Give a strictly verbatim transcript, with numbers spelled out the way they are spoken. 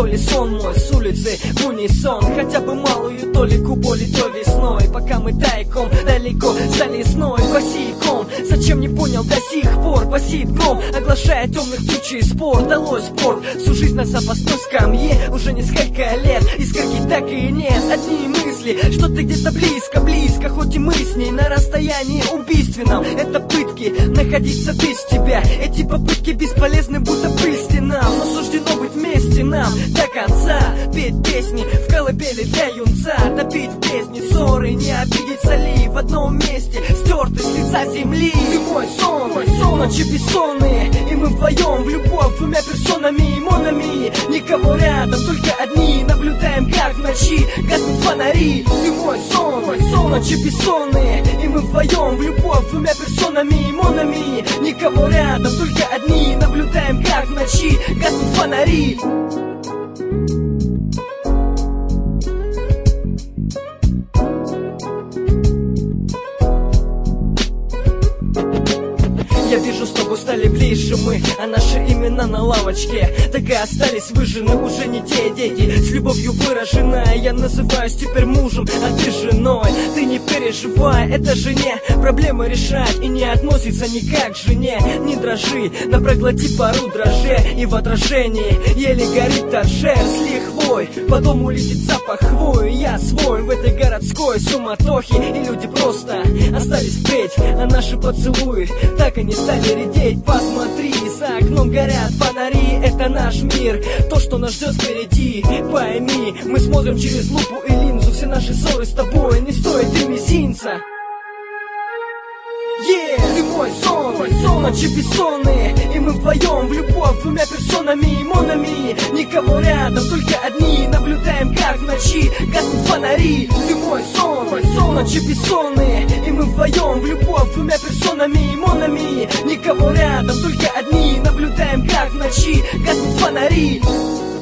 ли сон мой с улицы в унисон, хотя бы малую толику боли до весной, пока мы тайком далеко за лесной босиком. Зачем не понял до сих пор, басит гром, оглашая темных тучей спор. Далось спорт, всю жизнь на запасной скамье, уже несколько лет, искорки так и нет. Одни мысли, что ты где-то близко, близко, хоть и мы с ней на расстоянии убийственном. Это пытки, находиться без тебя, эти попытки бесполезны, будто пыль стенам. Но суждено быть вместе нам до конца, петь песни в колыбели для юнца, топить в бездне ссоры, не обидеться ли в одном месте, стерты с лица земли. Ты мой сон, мой сон, ночи бессонные, и мы вдвоем в любовь двумя персонами и монами. Никого рядом, только одни, наблюдаем, как в ночи гаснут фонари. Ты мой сон, мой сон, ночи бессонные, и мы вдвоем в любовь двумя персонами и монами. Никого рядом, только одни, наблюдаем, как в ночи гаснут фонари. Я вижу, с тобой стали ближе мы, а наши имена на лавочке так и остались выжжены, уже не те дети, с любовью выраженная. Я называюсь теперь мужем, а ты женой. Ты не переживай, это же не проблема решать, и не относится никак к жене. Не дрожи, да проглоти пару дрожжей, и в отражении еле горит торшер с лихвой. По дому летит запах хвои, я свой в этой городской суматохе, и люди просто остались впредь, а наши поцелуи так и не стали редеть. Посмотри, за окном горят фонари, это наш мир, то, что нас ждет впереди. Пойми, мы смотрим через лупу и линзу, все наши ссоры с тобой не стоят и мизинца. Yeah, ты мой сон, мой сон, ночи бессонные, и мы вдвоем в любовь двумя персонами и монами. Никого рядом, только одни, наблюдаем, как в ночи гаснут фонари. Ты мой сон, мой сон, ночи бессонные, и мы вдвоем в любовь двумя персонами и монами. Никого рядом, только одни, наблюдаем, как в ночи гаснут фонари.